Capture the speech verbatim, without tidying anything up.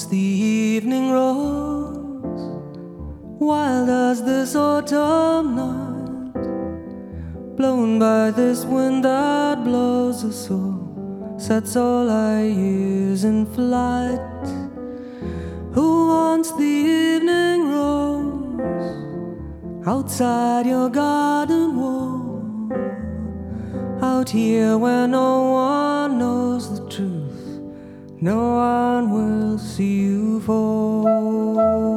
wants the evening rose, wild as this autumn night, blown by this wind that blows us all, sets all our years in flight. Who wants the evening rose outside your garden wall, out here where no one knows the truth, no one will see you fall?